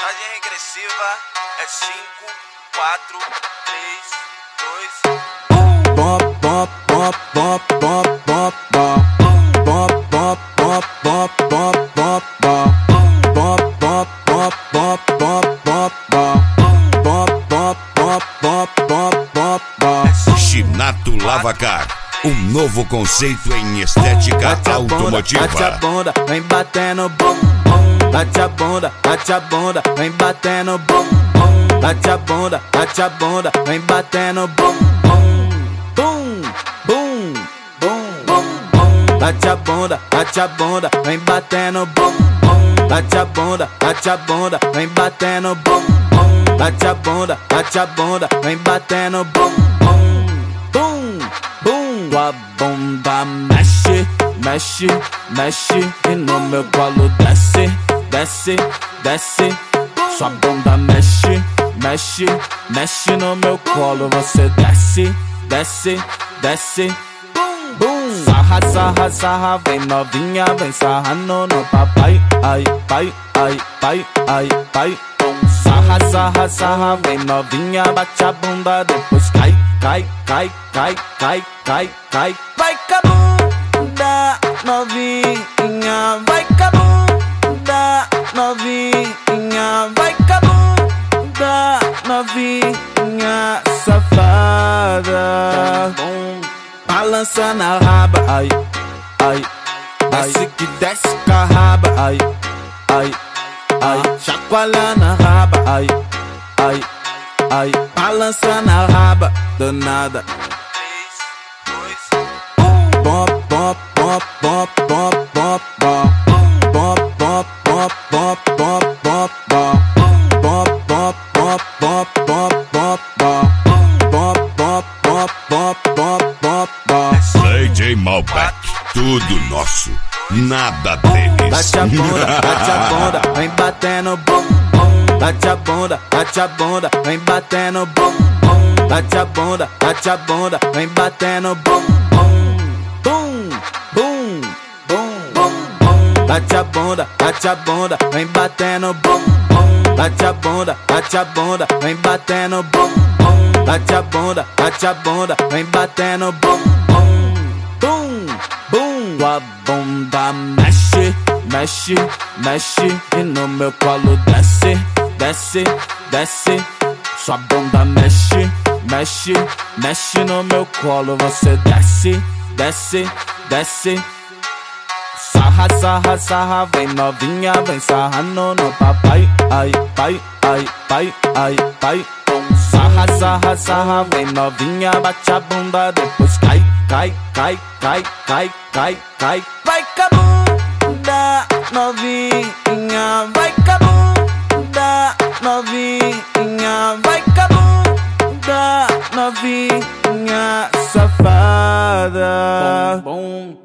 Contagem regressiva é 5, 4, 3, 2. Bom, bom, bom, bom, bom, bom, bom. Bom, bom, bom, bom, bom, bom, bom. Bom, bom, bom, bom, bom, bom, bom. Bom, bom, bom, bom, bom, bom, bom. Shinato Lavacar, um novo conceito em estética automotiva. Bate a bunda, vem batendo bum, bum. Bate a bunda, vem batendo bum, bum. Bate a bunda, vem batendo bum, bum. Bum, bum, bum, bum, bum. Bate a bunda, vem batendo bum, bum. Bate a bunda, vem batendo bum, bum. Bate a bunda, vem batendo bum, bum. Bum, bum. Tua bunda mexe, mexe, mexe e no meu colo desce, desce, desce. Sua bunda mexe, mexe, mexe no meu colo. Você desce, desce, desce. Bum, bum. Sarra, sarra, sarra, vem novinha, vem sarrando no papai. Ai, pai, ai, pai, ai, pai. Sarra, sarra, sarra, vem novinha, bate a bunda, depois cai, cai, cai, cai, cai, cai, cai. Vai com a bunda novinha, vai com a bunda novinha, vai com a bunda novinha, safada. Balança na raba, ai, ai, desce que desce com a raba, ai, ai, ai, chacoalha na raba, ai, ai, ai, balança na raba, danada. 3, 2. Bom, bom, bom, bom, bom, bom, bom. Bom, bom, bom, bom, bom, bom, bom. Bom, bom, bom, bom, bom, bom, bom. Bom, bom, bom, bom, bom, bom, bom. DJ Malbec, tudo nosso, nada deles. Bate a bunda, vem batendo bum, bum. Bate a bunda, vem batendo bum, bum. Bate a bunda, vem batendo bum, bum. Bum, bum, bum, bum, bum. Bate a bunda, vem batendo bum, bum. Bate a bunda, vem batendo bum, bum. Bate a bunda, vem batendo bum, bum. Bum, bum. Tua bunda mexe, mexe, mexe e no meu colo desce, desce, desce. Sua bunda mexe, mexe, mexe no meu colo. Você desce, desce, desce. Sarra, sarra, sarra, vem novinha, vem sarrando no papai. Ai, pai, ai, pai, ai, pai. Sarra, sarra, sarra, vem novinha, bate a bunda, depois cai, cai, cai, cai, cai, cai, cai. Vai com a bunda novinha, vai com a bunda novinha, vai com a bunda novinha, safada. Bom, bom.